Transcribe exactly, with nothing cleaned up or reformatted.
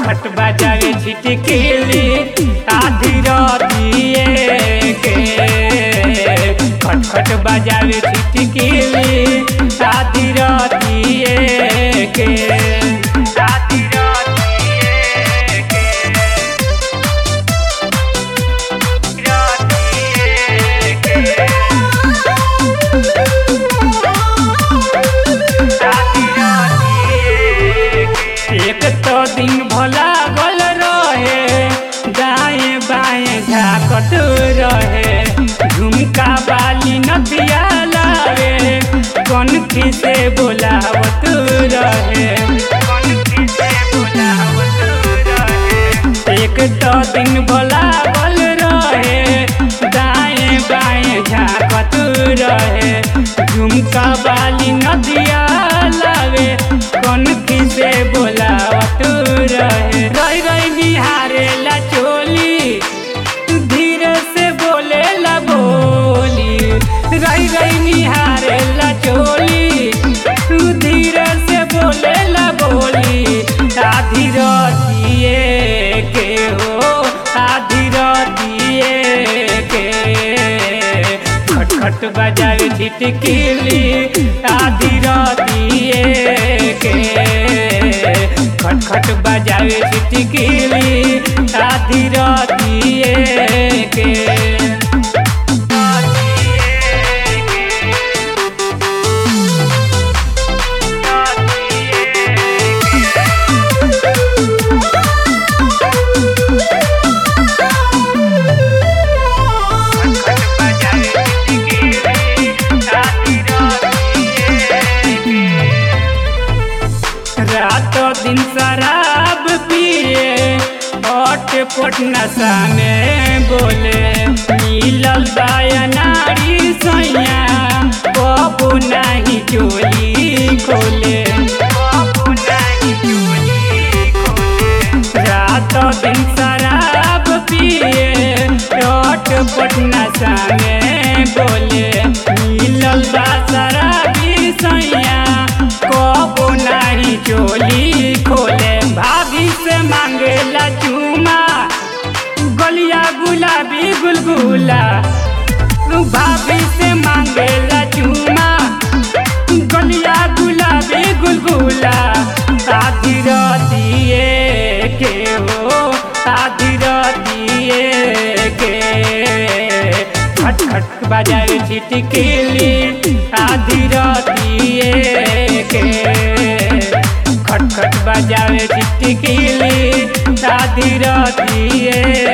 खट बजावे छिटकिली आधी रातिए के। खट खट बजावे छिटकिली आधी रातिए के। आधी रातिए के रातिए के। एक तो दिन भला गल रहे दाएं बाएं झाकत रहे। झुमका बाली नदिया लावे कनखी से बोलावत रहे। कनखी से बोलावत रहे। एक तो दिन भला गल रहे दाएं बाएं झाकत रहे। झुमका बाली नदिया लावे कनखी से बोलावत रहे। रही रही निहारे ला चोली धीरे से बोले ला बोली। रही रही निहारे ला चोली धीरे से बोले ला बोली। आधी रातिए के हो आधी रातिए के। खट खट बजावे छिटकिली आधी रातिए के। खट खट बजावे छिटकिली आधी रातिए के। रातों दिन शराब पिए हट पट नशा में बोले। मिलल बाया नारी सैया कबू नहीं चोली खोले। कबू नहीं चोली खोले। रातों दिन शराब पिए हट पट नशा में बोले। मिलल बा शराबी सैया कबू नहीं चोली खोले। भाभी से मांगेला चूमा गलिया गुलाबी गुलगुला। भाभी से मांगेला चूमा गलिया गुलाबी गुलगुला। आधी रातिए के हो आधी रातिए के। खट खट बजावे छिटकिली आधी रातिए के। खट खट बजावे छिटकिली आधी रातिए